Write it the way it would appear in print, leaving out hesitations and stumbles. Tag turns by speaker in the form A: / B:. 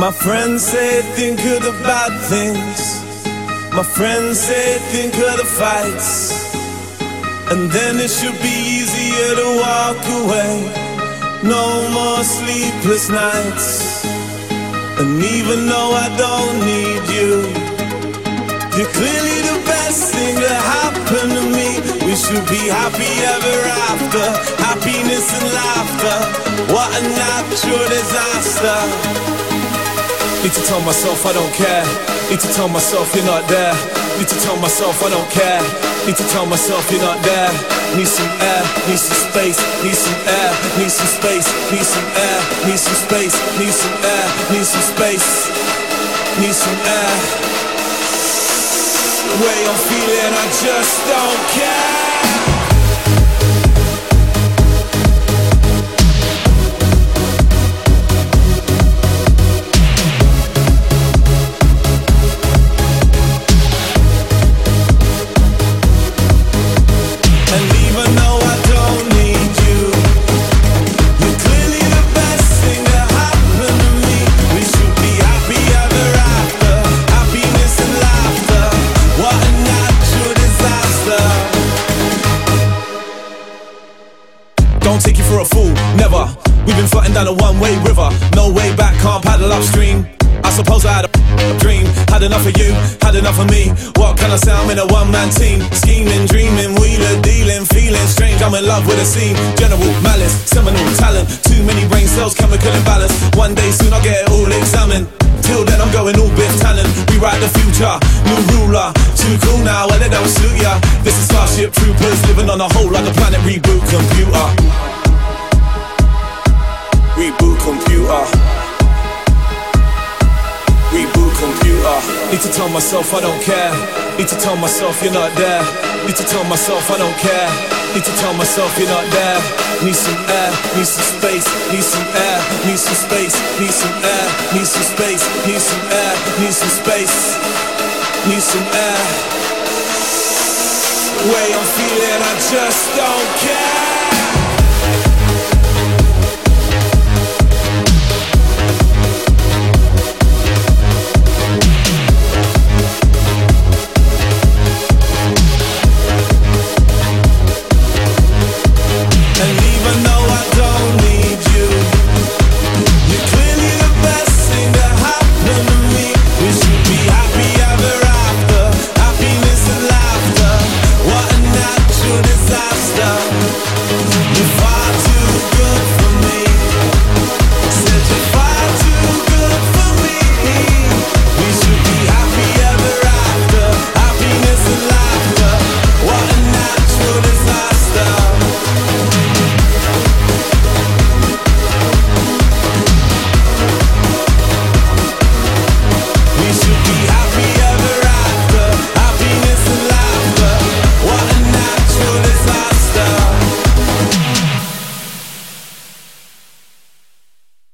A: My friends say think of the bad things. My friends say think of the fights. And then it should be easier to walk away. No more sleepless nights. And even though I don't need you, you're clearly the best thing that happened to me. We should be happy ever after. Happiness and laughter. What a natural disaster. Need to tell myself I don't care. Need to tell myself you're not there. Need to tell myself I don't care. Need to tell myself you're not there. Need some air, need some space, need some air, need some space, need some air, need some space, need some air, need some space, need some air. The way I'm feeling, I just don't care. Don't take you for a fool, never. We've been floating down a one-way river. No way back, can't paddle upstream. I suppose I had a dream. Had enough of you, had enough of me. What can I say, I'm in a one-man team. Scheming, dreaming, wheeler, dealing, feeling strange. I'm in love with a scene. General malice, seminal talent. Too many brain cells, chemical imbalance. One day soon I'll get it all examined. Till then I'm going all Biff Tannen. Rewrite the future, new ruler. Too cool now, well it don't suit ya. This is Starship Troopers, living on a whole like a planet reboot computer. Reboot computer. Reboot computer. Need to tell myself I don't care. Need to tell myself you're not there. Need to tell myself I don't care. Need to tell myself you're not there. Need some air, need some space, need some air, need some space, need some air, need some space, need some air, need some space, need some air. The way I'm feeling, I just don't care.